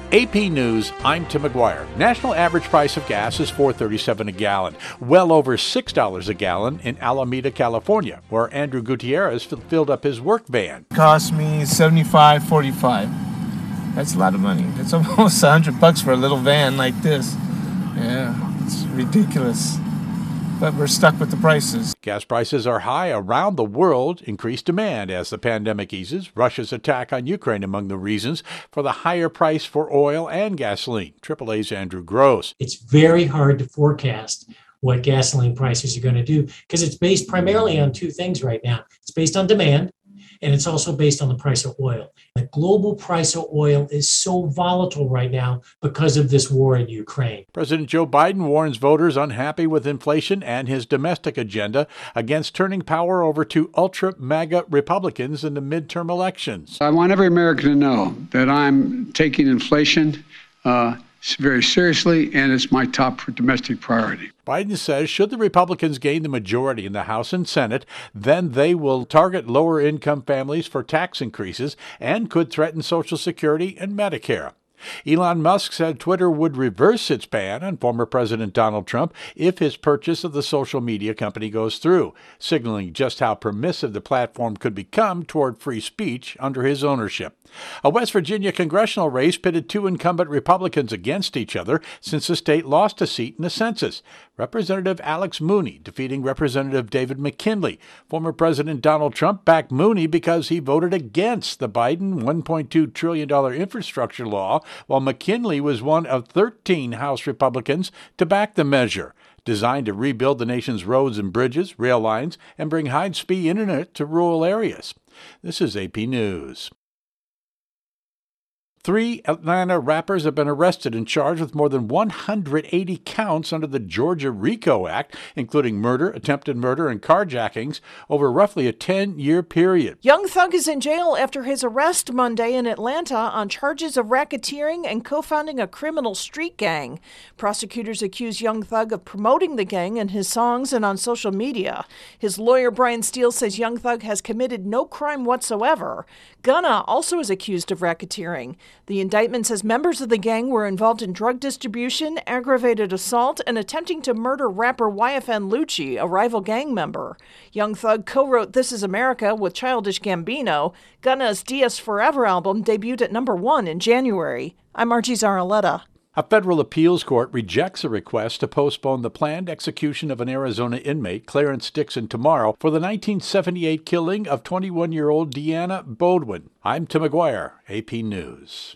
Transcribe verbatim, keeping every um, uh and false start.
A P News, I'm Tim McGuire. National average price of gas is four dollars and thirty-seven cents a gallon, well over six dollars a gallon in Alameda, California, where Andrew Gutierrez filled up his work van. It cost me seventy-five forty-five. That's a lot of money. That's almost a hundred bucks for a little van like this. Yeah, it's ridiculous. But we're stuck with the prices. Gas prices are high around the world. Increased demand as the pandemic eases. Russia's attack on Ukraine among the reasons for the higher price for oil and gasoline. triple A's Andrew Gross. It's very hard to forecast what gasoline prices are going to do because it's based primarily on two things right now. It's based on demand, and it's also based on the price of oil. The global price of oil is so volatile right now because of this war in Ukraine. President Joe Biden warns voters unhappy with inflation and his domestic agenda against turning power over to ultra-MAGA Republicans in the midterm elections. I want every American to know that I'm taking inflation uh, very seriously, and it's my top domestic priority. Biden says should the Republicans gain the majority in the House and Senate, then they will target lower-income families for tax increases and could threaten Social Security and Medicare. Elon Musk said Twitter would reverse its ban on former President Donald Trump if his purchase of the social media company goes through, signaling just how permissive the platform could become toward free speech under his ownership. A West Virginia congressional race pitted two incumbent Republicans against each other since the state lost a seat in the census. Representative Alex Mooney defeating Representative David McKinley. Former President Donald Trump backed Mooney because he voted against the Biden one point two trillion dollars infrastructure law, while McKinley was one of thirteen House Republicans to back the measure, designed to rebuild the nation's roads and bridges, rail lines, and bring high-speed internet to rural areas. This is A P News. Three Atlanta rappers have been arrested and charged with more than one hundred eighty counts under the Georgia RICO Act, including murder, attempted murder, and carjackings over roughly a ten-year period. Young Thug is in jail after his arrest Monday in Atlanta on charges of racketeering and co-founding a criminal street gang. Prosecutors accuse Young Thug of promoting the gang in his songs and on social media. His lawyer, Brian Steele, says Young Thug has committed no crime whatsoever. Gunna also is accused of racketeering. The indictment says members of the gang were involved in drug distribution, aggravated assault, and attempting to murder rapper Y F N Lucci, a rival gang member. Young Thug co-wrote This Is America with Childish Gambino. Gunna's D S Forever album debuted at number one in January. I'm Margie Zaraletta. A federal appeals court rejects a request to postpone the planned execution of an Arizona inmate, Clarence Dixon, tomorrow for the nineteen seventy-eight killing of twenty-one-year-old Deanna Bodwin. I'm Tim McGuire, A P News.